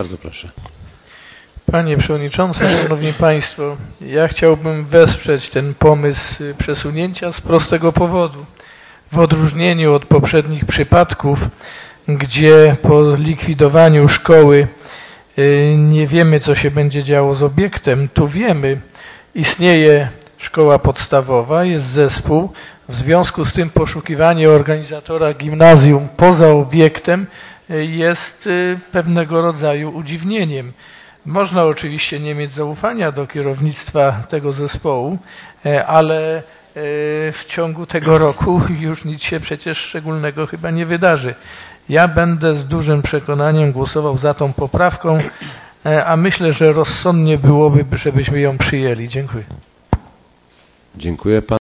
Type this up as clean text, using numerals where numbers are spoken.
Bardzo proszę. Panie Przewodniczący, Szanowni Państwo, ja chciałbym wesprzeć ten pomysł przesunięcia z prostego powodu. W odróżnieniu od poprzednich przypadków, gdzie po likwidowaniu szkoły nie wiemy, co się będzie działo z obiektem, tu wiemy, istnieje szkoła podstawowa, jest zespół, w związku z tym poszukiwanie organizatora gimnazjum poza obiektem jest pewnego rodzaju udziwnieniem. Można oczywiście nie mieć zaufania do kierownictwa tego zespołu, ale w ciągu tego roku już nic się przecież szczególnego chyba nie wydarzy. Ja będę z dużym przekonaniem głosował za tą poprawką, a myślę, że rozsądnie byłoby, żebyśmy ją przyjęli. Dziękuję. Dziękuję panu.